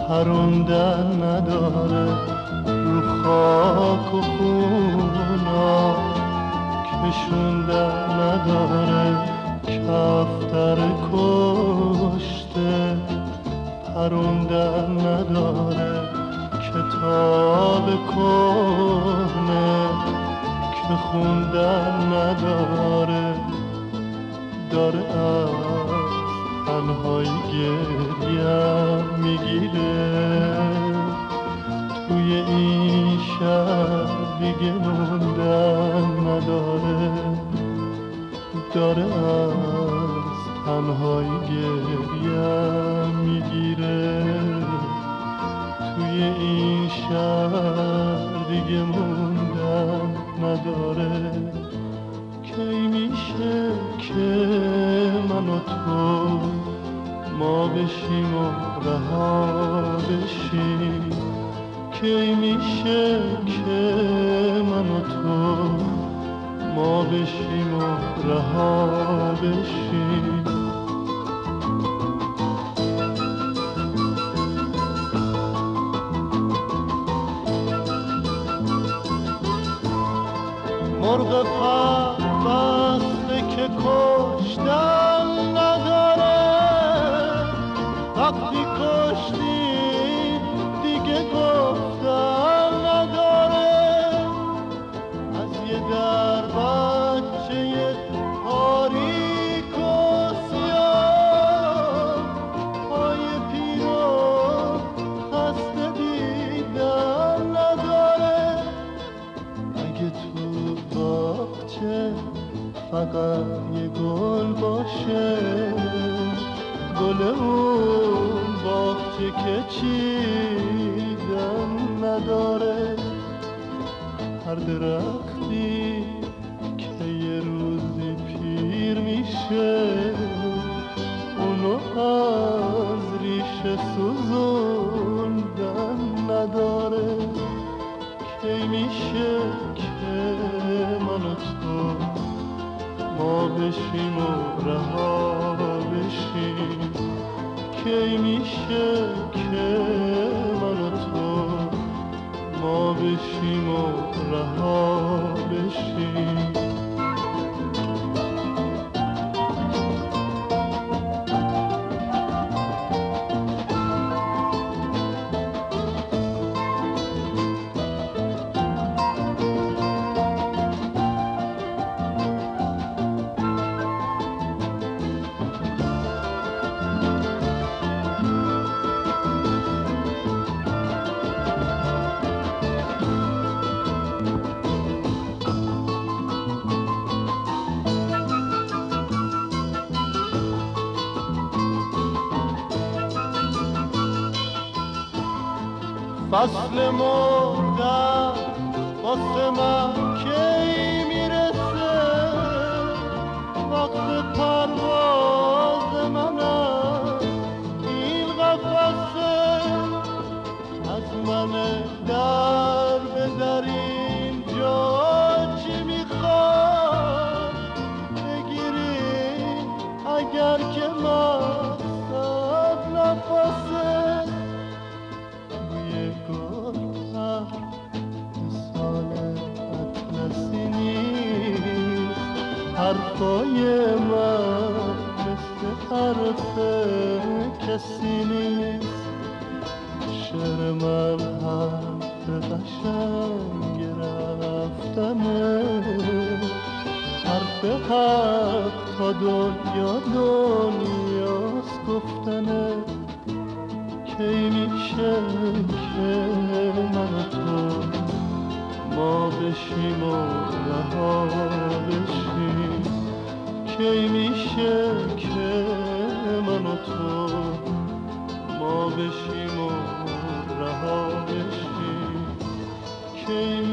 پروندن نداره رو خاک و خونا، کشوندن نداره کفتر کشته، پروندن نداره کتاب کهنه که خوندن نداره، داره از تنهایی گریم میگیره، توی این شهر دیگه موندن نداره، داره از تنهایی گریم میگیره، توی این شهر دیگه موندن نداره. کی میشه که من و تو ما بشیم و رها بشیم، کی میشه که من و تو ما بشیم و رها بشیم. مرغ پربسته که کشتن نداره، وقتی کشتی دیگه گفتن نداره، از یه در بچه تاریک و سیاه پای پیرو خسته دیدن نداره، اگه تو باغچه فقط یه گل باشه، گل اون باغچه که چیدن نداره، هر درختی که یه روزی پیر میشه اونو از ریشه سوزوندن نداره، کی میشه که من و تو ما بشیم و رها بشیم، کی میشه که من و تو ما بشیم و رها بشیم. فصل مردن واسه من کی میرسه، وقت پرواز منم این قفسه، از من در به در اینجا چی میخواد بگیری اگر که مقصد نفسه، حرفای من مثل حرف کسی نیست، شعر من حرف قشنگ رفتنه، حرف حق تا دنیا دنیاست گفتنه، کی میشه که من و تو ما بشیم و رها بشیم، کی میشه که من و تو ما بشیم و رها بشیم، کی